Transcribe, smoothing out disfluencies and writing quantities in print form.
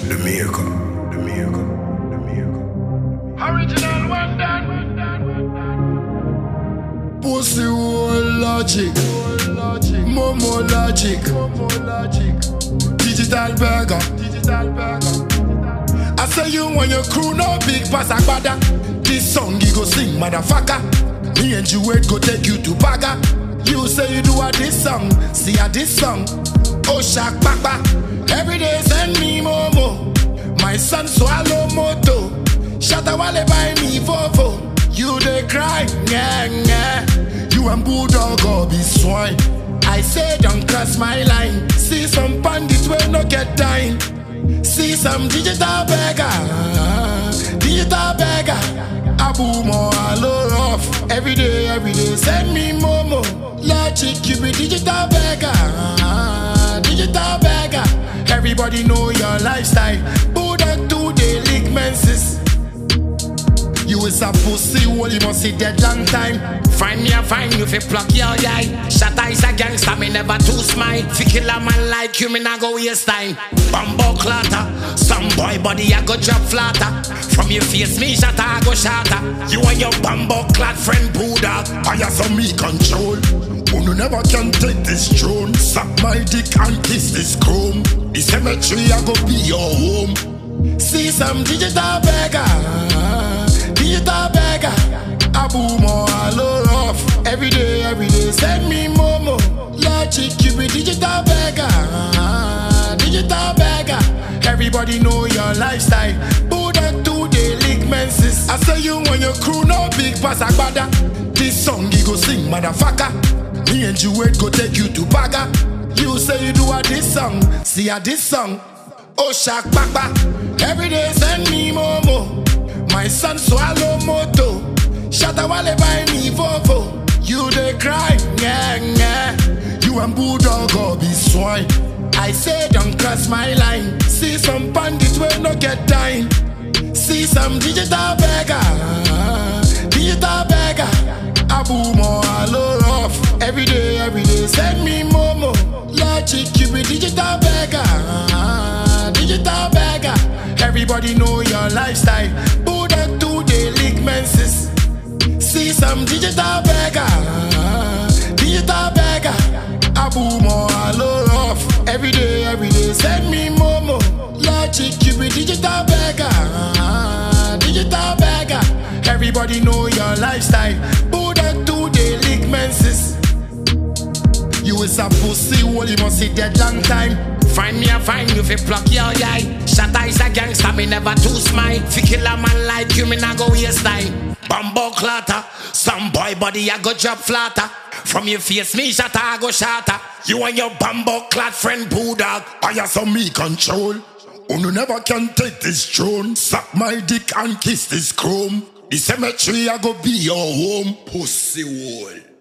Jamaica. Original one done. Pussy whole logic, Momo logic, digital burger. I say you when your crew no big pass agbada. This song you go sing, motherfucker. Me and you wait go take you to Baga. You say you do a this song, see a this song. Oh shak papa, every day send me Momo. My son swallow moto. Shatta wale buy me Volvo. You dey cry, yeah. You and Bulldog or be swine. I say don't cross my line. See some bandits will not get time. See some digital beggar. Abu Mo alo rough. Every day, send me Momo. Logic, you be digital beggar. Everybody know your lifestyle. Bulldog do they lick menses. You is a pussy, well you must see dead long time. Find me a fine, you fi pluck your guy. Shatta is a gangster, me never too smile. Fi kill a man like you, me nah go waste time. Bumbo clatter, some boy body I go drop flatter. From your face, me Shatta I go shatter. You and your bumbo clad friend Buddha. I have some me control. You never can take this throne. Suck my dick and kiss this chrome. The cemetery I go be your home. See some digital beggar. Abu Mo alo rough. Every day, send me Momo. Logic, you be digital beggar. Everybody know your lifestyle. Bulldog do they lick menses. I say you when your crew no big pass agbada. This song you go sing, motherfucker. Me and you wait go take you to Baga. You say you do a this song, see a this song. Oh shak papa, every day send me Momo. My son swallow moto. Shatta wale buy me Volvo. You dey cry, yeah. You and Bulldog or be swine. I say don't cross my line. See some bandits will not get time. See some digital beggar. Abu Mo alo rough. Every day, send me Momo. Logic, you be digital beggar. Everybody know your lifestyle. Bulldog do they lick menses. See some digital beggar. Abu Mo alo rough. Every day, send me Momo. Logic, you be digital beggar. Everybody know your lifestyle. Bulldog do they lick menses. You is a pussy, well you must see dead long time. Find me a fine, you fi pluck your guy. Shatta is a gangster, me never too smile. Fi kill a man like you, me nah go waste time. Bumbo clatter, some boy body I go drop flatter. From your face, me Shatta I go shatter. You and your bumbo clad friend Bulldog. I have some me control. You never can take this throne. Suck my dick and kiss this chrome. The cemetery I go be your home. Pussy wall.